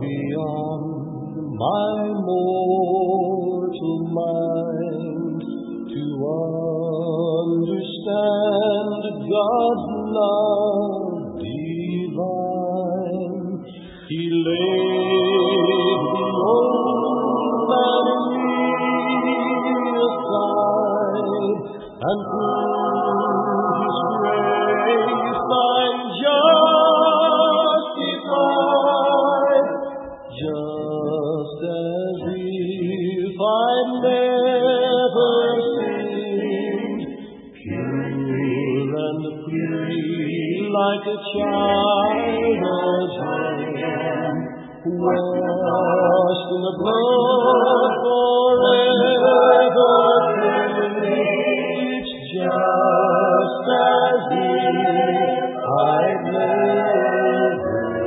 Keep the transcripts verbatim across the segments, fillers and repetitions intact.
beyond my mortal mind to understand God's love divine. He laid the old man in me aside, and through His grace I'm justified, just as if I'd never sinned, pure and free like a child again, washed in the blood forever cleansed, just as if I'd never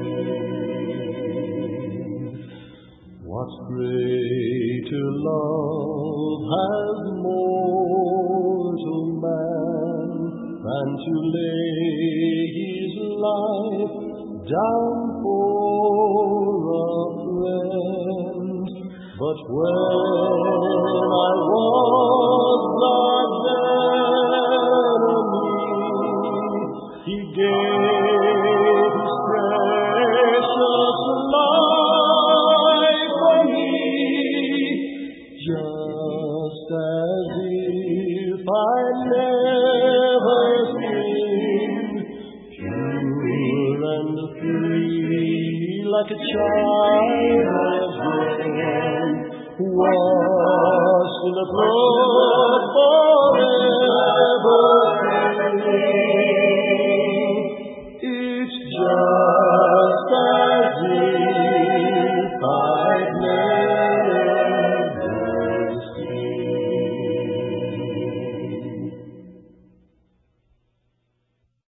sinned. What greater love has mortal man than to lay his life down for a friend? But when I was God's enemy, He gave His precious life for me, just as if I'd never sinned, pure and free like a child again, washed in the blood